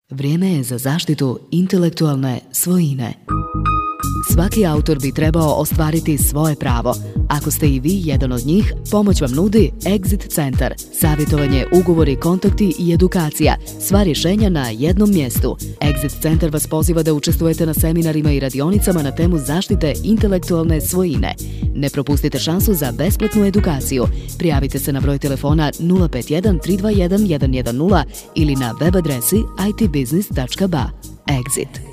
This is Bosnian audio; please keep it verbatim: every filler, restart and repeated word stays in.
Vrijeme je za zaštitu intelektualne svojine. Svaki autor bi trebao ostvariti svoje pravo. Ako ste i vi jedan od njih, pomoć vam nudi Exit Centar. Savjetovanje, ugovori, kontakti i edukacija. Sva rješenja na jednom mjestu. Exit Centar vas poziva da učestvujete na seminarima i radionicama na temu zaštite intelektualne svojine. Ne propustite šansu za besplatnu edukaciju. Prijavite se na broj telefona nula pet jedan tri dva jedan jedan jedan nula ili na web adresi i t business tačka b a. Exit.